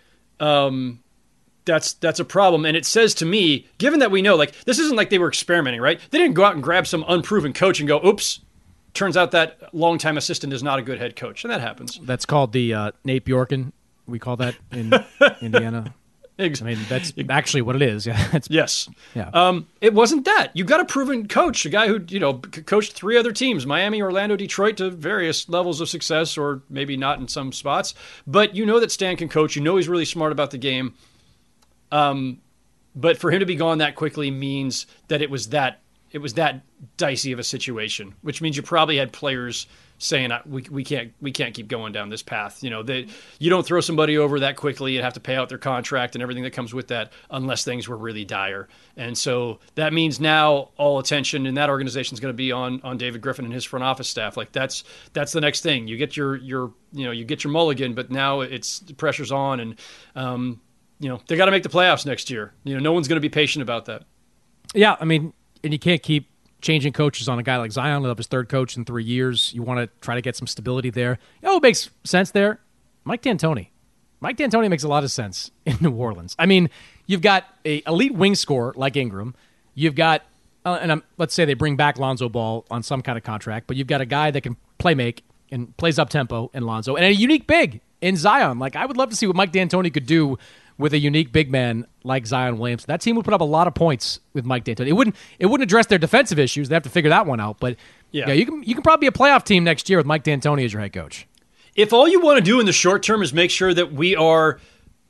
That's a problem. And it says to me, given that we know, like, this isn't like they were experimenting, right? They didn't go out and grab some unproven coach and go, oops, turns out that longtime assistant is not a good head coach. And that happens. That's called the Nate Bjorken. We call that in Indiana. I mean, that's actually what it is. Yeah. Yes. Yeah. It wasn't that. You got a proven coach, a guy who, coached 3 other teams, Miami, Orlando, Detroit, to various levels of success, or maybe not in some spots. But you know that Stan can coach. You know he's really smart about the game. But for him to be gone that quickly means that it was that dicey of a situation, which means you probably had players saying we can't keep going down this path. You don't throw somebody over that quickly and have to pay out their contract and everything that comes with that unless things were really dire. And so that means now all attention in that organization is going to be on David Griffin and his front office staff. Like that's the next thing. You get your you get your mulligan, but now the pressure's on, and they got to make the playoffs next year. No one's going to be patient about that. Yeah, I mean, and you can't keep changing coaches on a guy like Zion. He'll have his 3rd coach in 3 years. You want to try to get some stability there. What makes sense there? Mike D'Antoni. Mike D'Antoni makes a lot of sense in New Orleans. I mean, you've got an elite wing scorer like Ingram. You've got, let's say they bring back Lonzo Ball on some kind of contract, but you've got a guy that can play make and plays up-tempo in Lonzo, and a unique big in Zion. Like, I would love to see what Mike D'Antoni could do with a unique big man like Zion Williamson. That team would put up a lot of points with Mike D'Antoni. It wouldn't address their defensive issues. They have to figure that one out. But yeah, you can probably be a playoff team next year with Mike D'Antoni as your head coach. If all you want to do in the short term is make sure that we are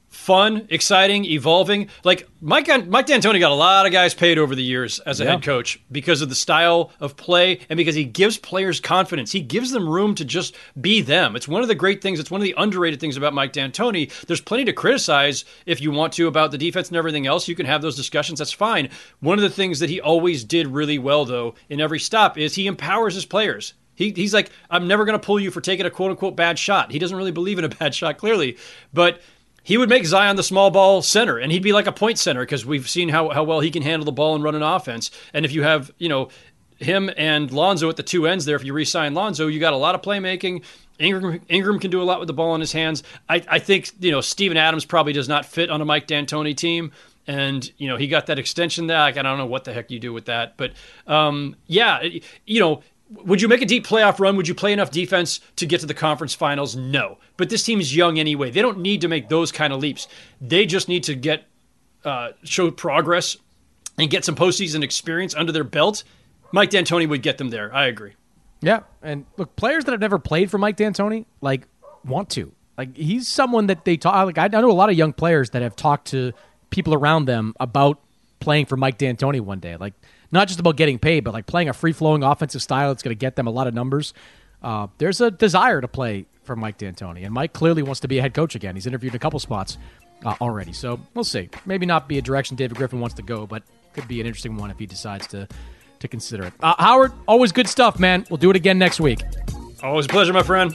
fun, exciting, evolving. Like Mike D'Antoni got a lot of guys paid over the years as a head coach because of the style of play and because he gives players confidence. He gives them room to just be them. It's one of the great things. It's one of the underrated things about Mike D'Antoni. There's plenty to criticize if you want to about the defense and everything else. You can have those discussions. That's fine. One of the things that he always did really well, though, in every stop is he empowers his players. He's like, I'm never going to pull you for taking a quote-unquote bad shot. He doesn't really believe in a bad shot, clearly. But he would make Zion the small ball center, and he'd be like a point center because we've seen how well he can handle the ball and run an offense. And if you have, him and Lonzo at the two ends there, if you re-sign Lonzo, you got a lot of playmaking. Ingram can do a lot with the ball in his hands. I think, Steven Adams probably does not fit on a Mike D'Antoni team. And, he got that extension there. I don't know what the heck you do with that. But, would you make a deep playoff run? Would you play enough defense to get to the conference finals? No. But this team's young anyway. They don't need to make those kind of leaps. They just need to show progress and get some postseason experience under their belt. Mike D'Antoni would get them there. I agree. Yeah, and look, players that have never played for Mike D'Antoni, want to. He's someone that they talk. I know a lot of young players that have talked to people around them about playing for Mike D'Antoni one day. Not just about getting paid, but playing a free-flowing offensive style that's going to get them a lot of numbers. There's a desire to play for Mike D'Antoni, and Mike clearly wants to be a head coach again. He's interviewed a couple spots already, so we'll see. Maybe not be a direction David Griffin wants to go, but could be an interesting one if he decides to consider it. Howard, always good stuff, man. We'll do it again next week. Always a pleasure, my friend.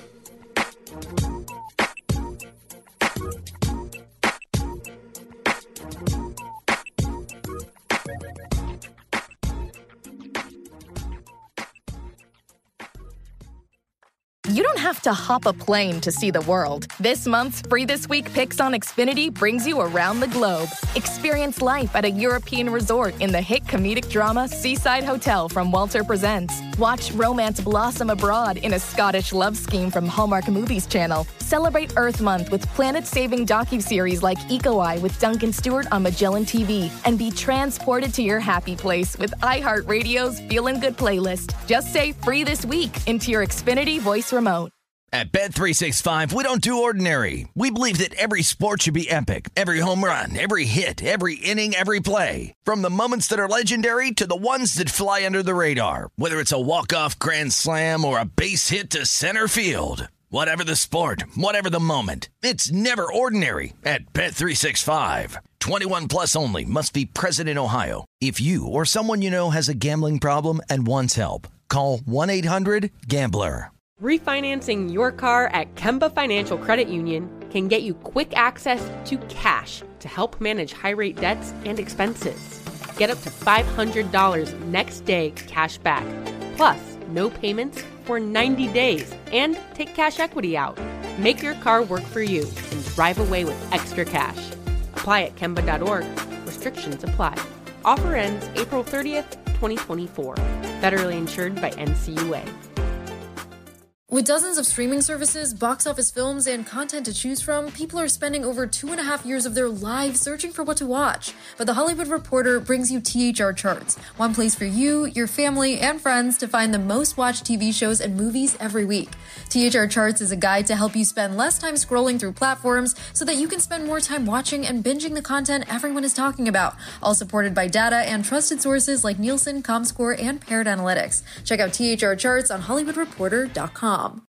You don't have to hop a plane to see the world. This month's Free This Week Picks on Xfinity brings you around the globe. Experience life at a European resort in the hit comedic drama Seaside Hotel from Walter Presents. Watch romance blossom abroad in a Scottish love scheme from Hallmark Movies Channel. Celebrate Earth Month with planet-saving docuseries like Eco Eye with Duncan Stewart on Magellan TV. And be transported to your happy place with iHeartRadio's Feelin' Good playlist. Just say Free This Week into your Xfinity voice remote. At Bet365, we don't do ordinary. We believe that every sport should be epic. Every home run, every hit, every inning, every play. From the moments that are legendary to the ones that fly under the radar. Whether it's a walk-off grand slam or a base hit to center field. Whatever the sport, whatever the moment. It's never ordinary at Bet365. 21 plus only. Must be present in Ohio. If you or someone you know has a gambling problem and wants help, call 1-800-GAMBLER. Refinancing your car at Kemba Financial Credit Union can get you quick access to cash to help manage high-rate debts and expenses. Get up to $500 next day cash back, plus no payments for 90 days, and take cash equity out. Make your car work for you and drive away with extra cash. Apply at Kemba.org. Restrictions apply. Offer ends April 30th, 2024. Federally insured by NCUA. With dozens of streaming services, box office films, and content to choose from, people are spending over 2.5 years of their lives searching for what to watch. But The Hollywood Reporter brings you THR Charts, one place for you, your family, and friends to find the most watched TV shows and movies every week. THR Charts is a guide to help you spend less time scrolling through platforms so that you can spend more time watching and binging the content everyone is talking about, all supported by data and trusted sources like Nielsen, Comscore, and Parrot Analytics. Check out THR Charts on HollywoodReporter.com.